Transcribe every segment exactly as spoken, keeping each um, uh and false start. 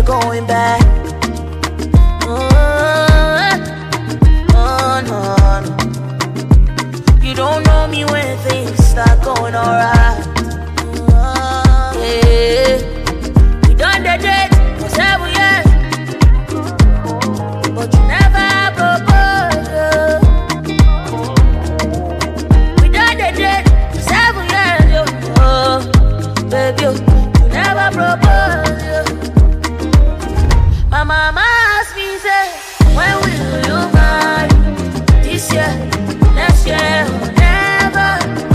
we're going back. Oh, oh, no, no. You don't know me when things start going alright. Oh, yeah. We done the date for seven years, but you never proposed. Yeah. We done the date for seven years, yo. Oh, baby, you never proposed. Yeah. My mama asked me, say, when will you marry? This year, next year, or never.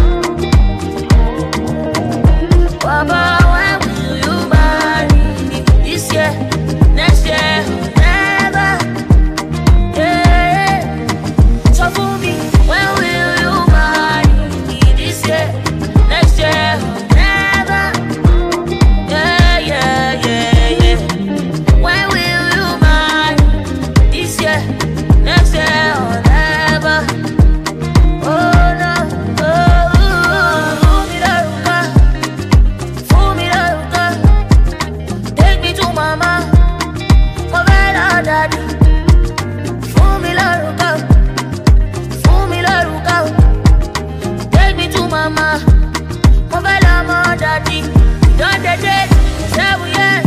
Papa, when will you marry? This year, next year, or never. Yeah. So for me, when will you marry? This year, next year, or never. Yeah, yeah, yeah, yeah. When will you marry? This year, next year, or never. Oh no, oh, fool me the ruka, fool me the ruka. Take me to mama, my better daddy. Fool me the ruka, fool me the ruka. Take me to mama, my better my daddy. Done the date, seven years,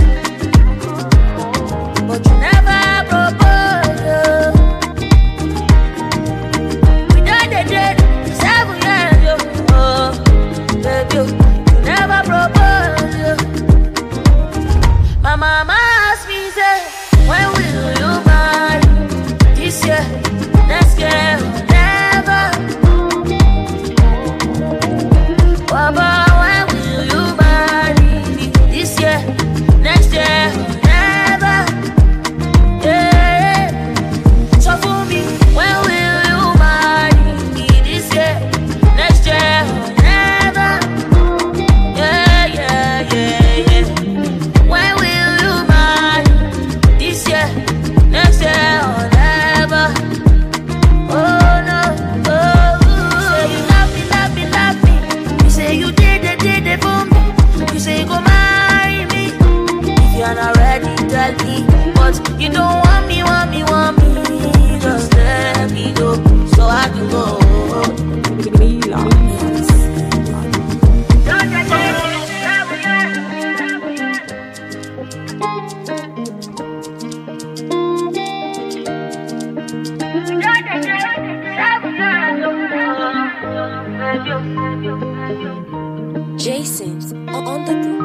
but you never proposed. Yeah. We done the date, seven years, yo. Oh, baby, you never proposed. Yeah. My mama asked me, say, when will you marry? This year, next year, or never. Papa, when will you marry? This year, next year, or never. Yeah. So for me, when will you marry? This year, next year, or never. Yeah, yeah, yeah, yeah. When will you marry? This year, next year, or never. Oh no, oh, you say you love me, love me, love me. You say you did it, did it for me. You say you go marry me. If you're not ready, tell me. But you don't want me, want me, want me. Just let me go, so I can go. Jason's on the